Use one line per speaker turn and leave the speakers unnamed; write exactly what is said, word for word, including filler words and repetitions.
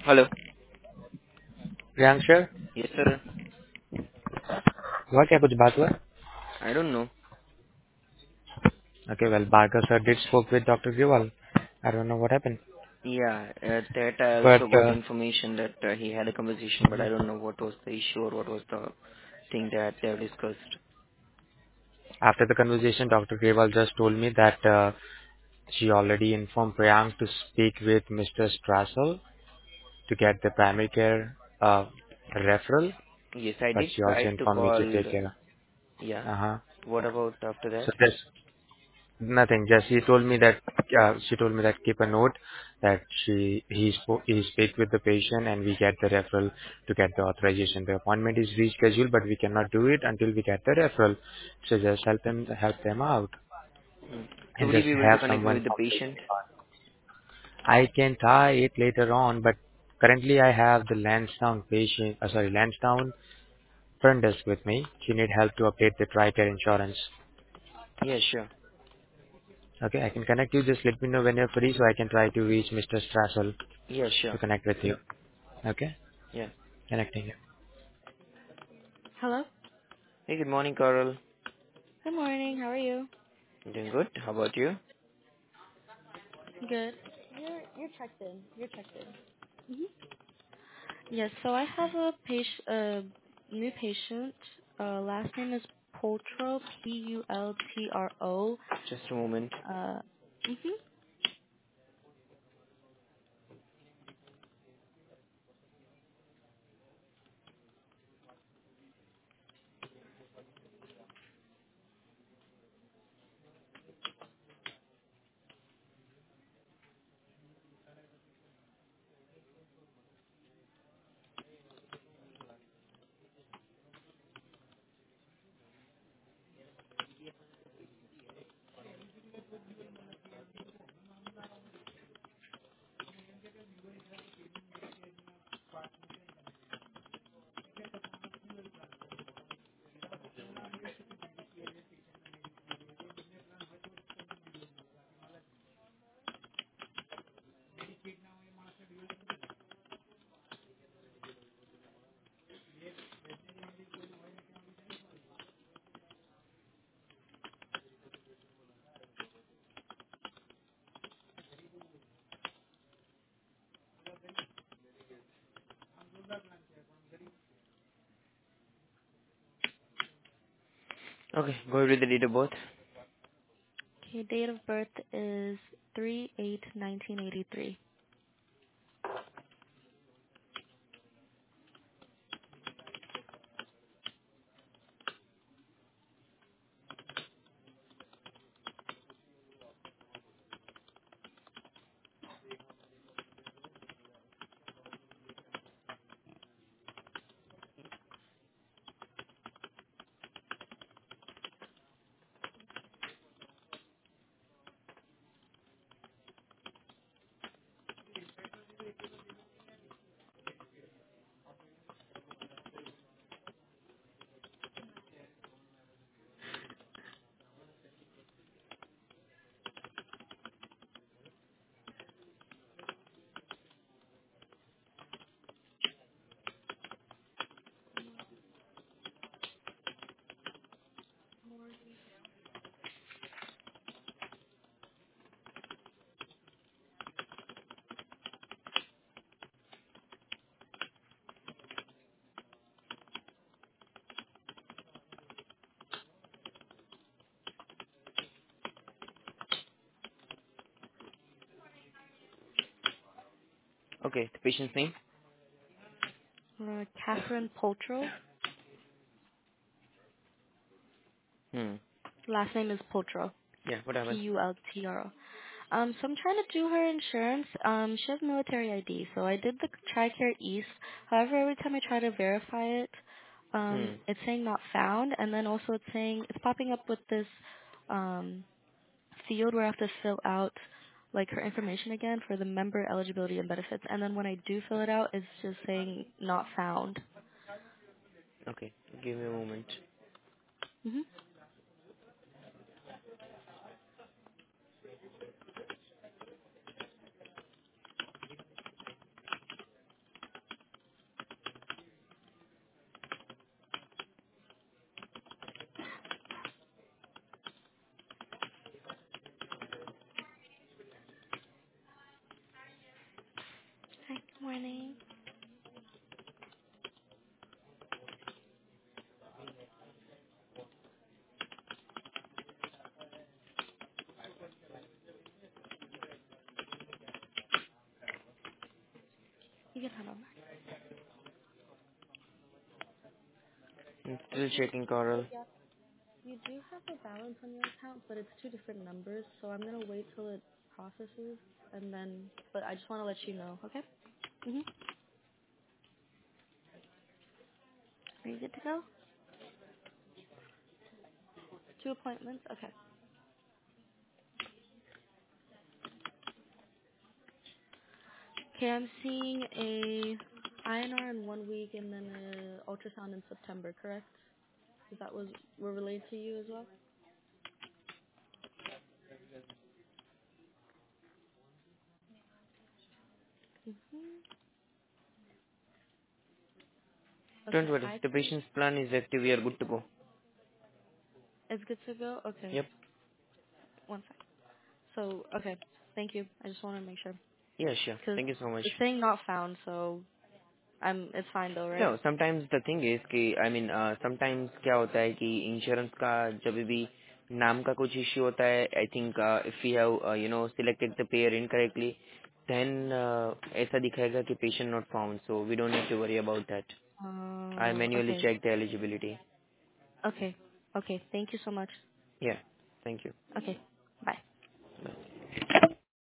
Hello.
Priyank sir,
Yes, sir.
हुआ क्या कुछ बात हुआ?
I don't know.
Okay, well, Bhargav sir did spoke with Doctor Grewal. I don't know what happened,
Yeah, at that I
but
also got
uh,
information that uh, he had a conversation, but I don't know what was the issue or what was the thing that they have discussed.
after the conversation, Doctor Grewal just told me that uh, she already informed Priyank to speak with Mister Strassel to get the primary care uh, referral,
Yes, I
but
did
she
try
also
to
informed me
call.
to take care.
Yeah.
Uh-huh.
What about after that?
So this nothing. Just she told me that uh, she told me that keep a note that she he spoke he speak with the patient and we get the referral to get the authorization. The appointment is rescheduled, but we cannot do it until we get the referral. So just help them help them out
Hmm. So
and
will you
just
be able to
have
connect me
someone
with the
from the
patient?
I can try it later on, but currently I have the Lansdowne patient. Uh, sorry, Lansdowne front desk with me. She need help to update the TRICARE insurance.
Yeah, sure.
Okay, I can connect you. Just let me know when you're free so I can try to reach Mister Strassel
Yeah,
to
sure.
connect with you. Okay?
Yeah.
Connecting you.
Hello.
Hey, good morning, Carol.
Good morning. How are you?
Doing good. How about you?
Good. You're you're checked in. You're checked in. Mhm. Yes. So I have a patient, a new patient. Uh, last name is Pultro. P U L T R O.
Just a moment.
Uh. Mhm.
Okay, go ahead with the date of birth.
Okay. Date of birth is three eight nineteen eighty three.
Okay, the patient's name.
Uh, Catherine Pultro.
Hmm.
Last name is Pultro.
Yeah, what
P
happened?
U L T R O. Um, so I'm trying to do her insurance. Um, she has military I D, so I did the TRICARE East. However, every time I try to verify it, um,
Hmm.
it's saying not found, and then also it's saying it's popping up with this um, field where I have to fill out like her information again for the member eligibility and benefits, and then when I do fill it out, it's just saying not found.
Okay, give me a moment.
hmm can head on back.
I'm still checking, Coral.
Yeah. You do have a balance on your account, but it's two different numbers, so I'm gonna wait till it processes, and then. But I just want to let you know, okay? Mhm. Are you good to go? Two appointments. Okay. Okay, I'm seeing a I N R in one week and then a ultrasound in September, correct? Is that was were relayed to you as well? Mhm.
Don't
Okay,
worry.
I
The
can.
patient's plan is active. We are good to go.
It's good to go. Okay,
Yep.
one sec. So okay, thank you. I just want to make sure
Yeah, sure.
because
Thank you so much.
it's saying not found, so I'm. It's fine though, right?
No, sometimes the thing is कि I mean uh, sometimes क्या होता है कि insurance का जब भी नाम का कुछ इश्यू होता है I think if you have you know selected the pair incorrectly then ऐसा दिखाएगा कि patient not found so we don't need to worry about that I
Uh,
manually
okay,
check the eligibility
okay, okay. Thank you so much.
या thank you
Okay.